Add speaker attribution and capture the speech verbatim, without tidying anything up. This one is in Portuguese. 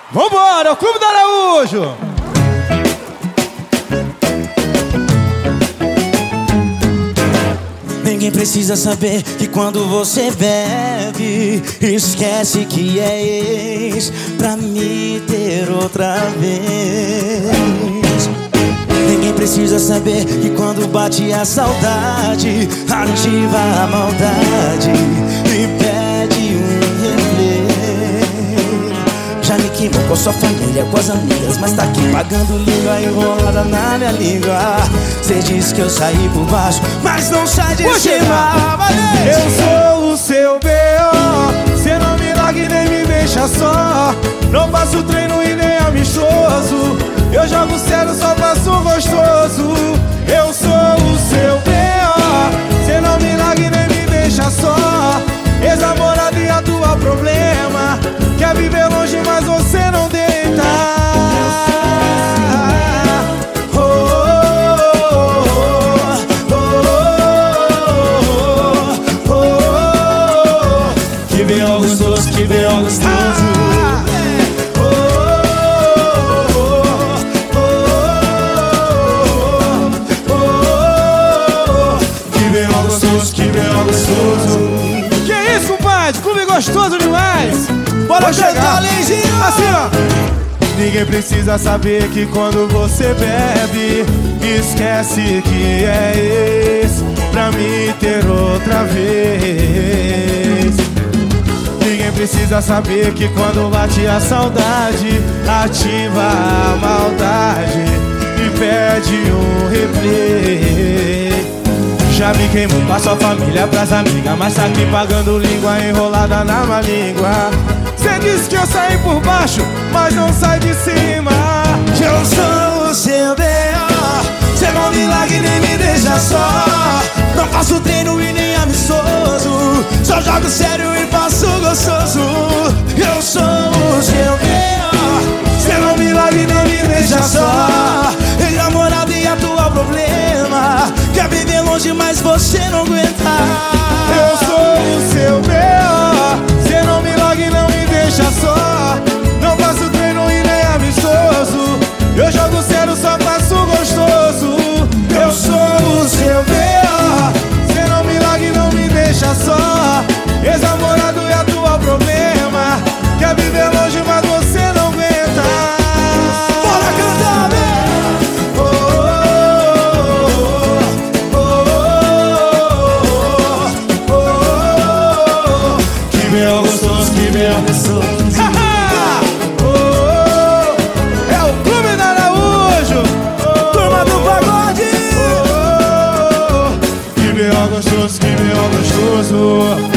Speaker 1: Vambora, o Clube do Araújo!
Speaker 2: Ninguém precisa saber que quando você bebe, esquece que é ex pra me ter outra vez. Ninguém precisa saber que quando bate a saudade, ativa a maldade e pede um replay. Já me queimou com a sua família, com as amigas, mas tá aqui pagando língua enrolada na minha língua. Cê diz que eu saí por baixo, mas não sai de cima.
Speaker 1: Eu sou o seu B O, cê não me larga e nem me deixa só. Não faço treino e nem amistoso, eu jogo sério, só faço gostoso. Eu sou o seu B O, cê não me larga e nem me deixa só. Ex-namorado e atual problema, quer viver longe, mas você não deita. Oh, oh, oh, oh, oh.
Speaker 2: Que B O gostoso, que B O gostoso.
Speaker 1: Que B O gostoso, que B O gostoso. Que isso, compadre? Clube gostoso demais. Bora chegar, Lenzinho. Assim, ó. Ninguém precisa saber que quando você bebe, esquece que é ex pra me ter outra vez. Ninguém precisa saber que quando bate a saudade, ativa a maldade e pede um replay. Já me queimou com a sua família, pras amigas, mas tá aqui pagando língua enrolada na má língua. Cê disse que eu saí por baixo, mas não sai de cima.
Speaker 2: Eu sou o seu B O, cê não me larga e nem me deixa só. Não faço treino e nem amistoso, só jogo sério e faço gostoso. Eu sou o seu B O, cê não me larga e nem me deixa só. Ex-namorado e atual problema, quer viver longe, mas você não aguenta.
Speaker 1: Eu sou o seu B O, cê não me larga e não me deixa só. Não faço treino e nem amistoso, eu jogo sério, só faço gostoso. Eu sou o seu B O, cê não me larga e não me deixa só. Ex-namorado e atual problema, quer viver longe, mas você não aguenta.
Speaker 2: Bora cantar,
Speaker 1: né? Oh, oh, oh, oh, oh, oh.
Speaker 2: Que B O gostoso, que B O gostoso.
Speaker 1: É o Clube do Araújo,
Speaker 2: Turma do pagode.
Speaker 1: que B O gostoso, que B O gostoso.